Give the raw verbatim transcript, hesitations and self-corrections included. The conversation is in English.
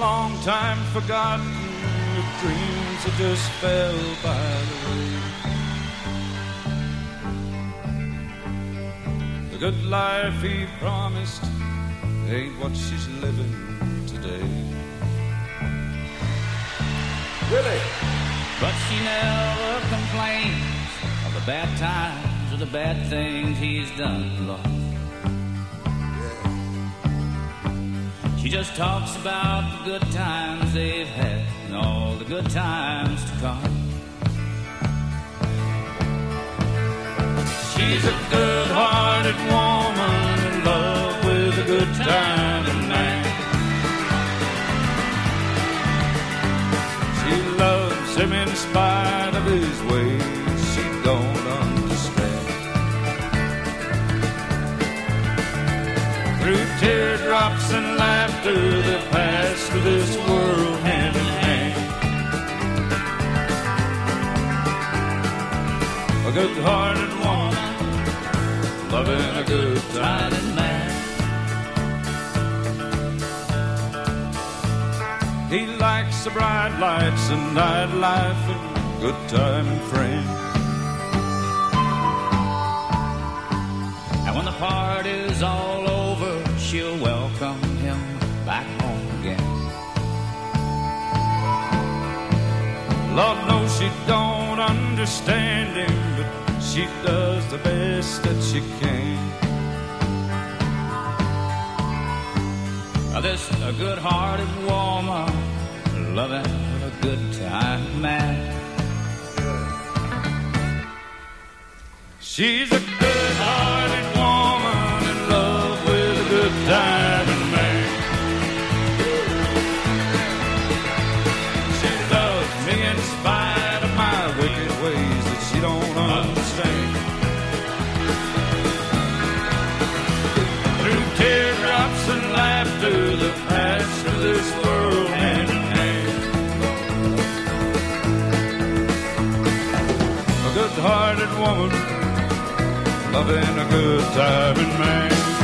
long time forgotten, with dreams that just fell by the way. The good life he promised ain't what she's living today. Really? But she never complains of the bad times or the bad things he's done, Lord. She just talks about the good times they've had and all the good times to come. She's a good-hearted woman in love with a good-timing man. She loves him in spite of his ways she don't understand. Through teardrops and laughter they pass through this world hand in hand. A good-hearted woman loving a good-timing man. He likes the bright lights and nightlife and good-timing friends. And when the party's all over, she'll welcome him back home again. Lord knows she don't understand him, but she does the best that she can. Now this a good-hearted woman loving a good-time man. She's a good-hearted woman in love with a good-timing man. She loves me in spite of my wicked ways that she don't understand. Through teardrops and laughter that pass through this world hand in hand. A good-hearted woman loving a good-timing man.